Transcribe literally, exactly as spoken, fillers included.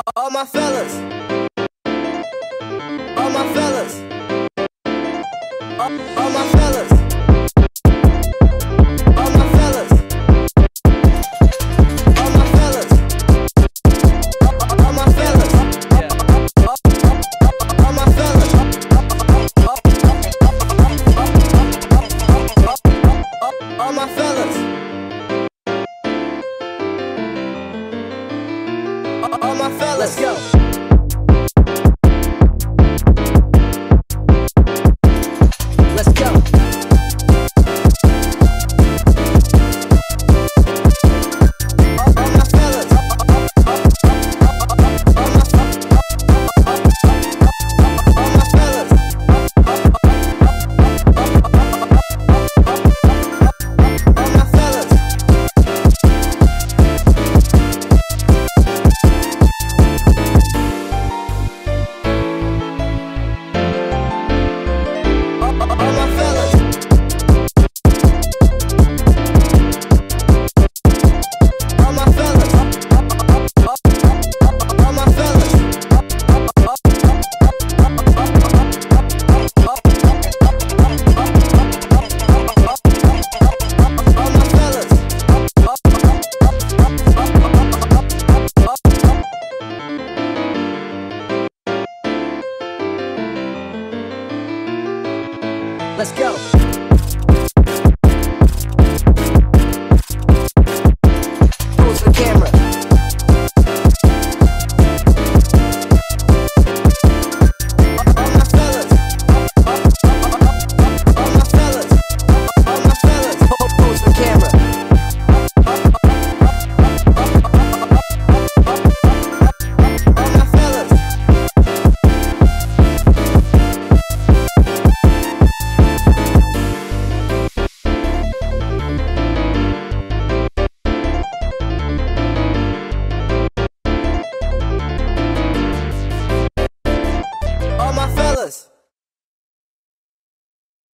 All my fellas, all my fellas, all, all my fellas, all my fellas, all my fellas, all my fellas, all my fellas, all my fellas, all my fellas. Let's go. Let's go. All, all my fellas. All my, all my fellas. All my fellas. Let's go.